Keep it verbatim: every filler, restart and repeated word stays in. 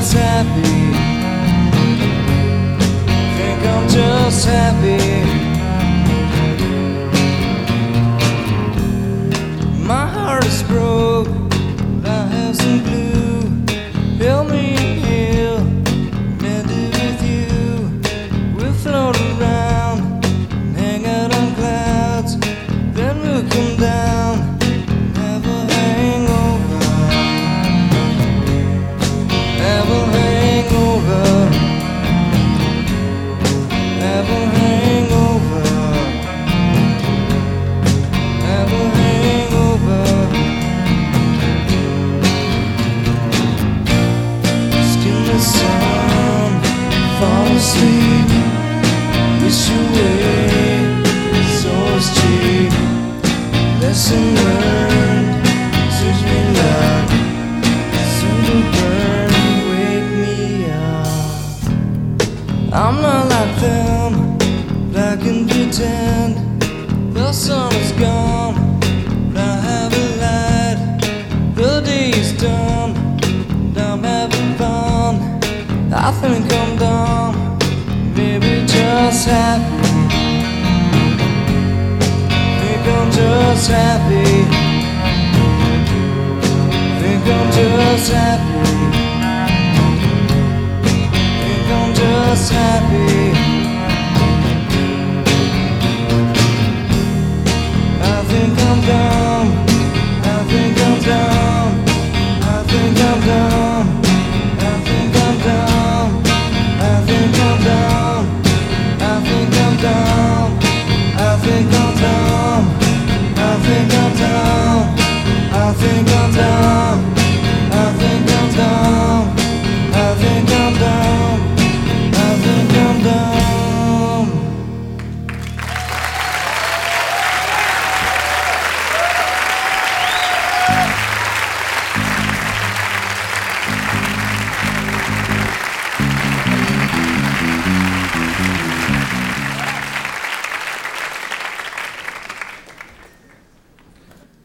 just happy. Think I'm just happy. My heart is broke, but I have some glue. Help me heal, mend it with you. We'll float around, hang out on clouds, then we'll come down, have a hangover, have a hangover, have a hangover, have a hangover. Skin the sun, fall asleep, wish away, so is cheap. Lesson learned, teach me love, soon to burn, wake me up. I'm not like them, but I can pretend. The sun is gone, but I haven't lied. The day is done, and I'm having fun. I think I'm dumb, maybe just happy. Think I'm just happy. Think I'm just happy. Think I'm just happy.